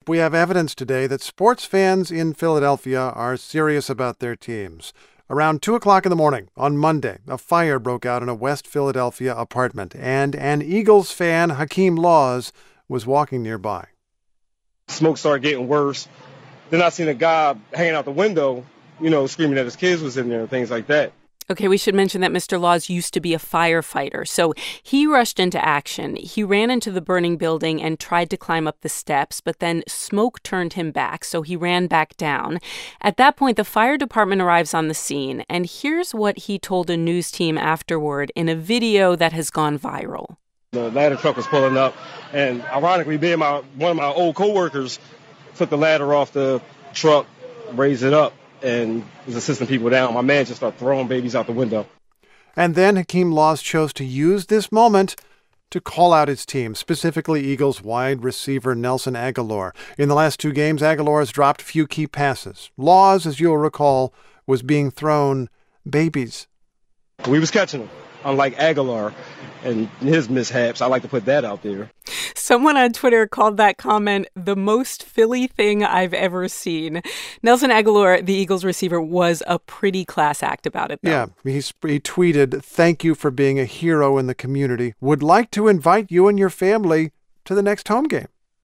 we have evidence today that sports fans in Philadelphia are serious about their teams. Around 2 o'clock in the morning on Monday, a fire broke out in a West Philadelphia apartment, and an Eagles fan, Hakeem Laws, was walking nearby. Smoke started getting worse. Then I seen a guy hanging out the window, screaming that his kids was in there and things like that. Okay, we should mention that Mr. Laws used to be a firefighter, so he rushed into action. He ran into the burning building and tried to climb up the steps, but then smoke turned him back, so he ran back down. At that point, the fire department arrives on the scene, and here's what he told a news team afterward in a video that has gone viral. The ladder truck was pulling up, and ironically, one of my old coworkers took the ladder off the truck, raised it up, and was assisting people down. My man just started throwing babies out the window. And then Hakeem Laws chose to use this moment to call out his team, specifically Eagles wide receiver Nelson Agholor. In the last 2 games, Agholor has dropped few key passes. Laws, as you'll recall, was being thrown babies. We was catching them, unlike Agholor and his mishaps. I like to put that out there. Someone on Twitter called that comment the most Philly thing I've ever seen. Nelson Agholor, the Eagles receiver, was a pretty class act about it, though. Yeah, he tweeted, "Thank you for being a hero in the community. Would like to invite you and your family to the next home game."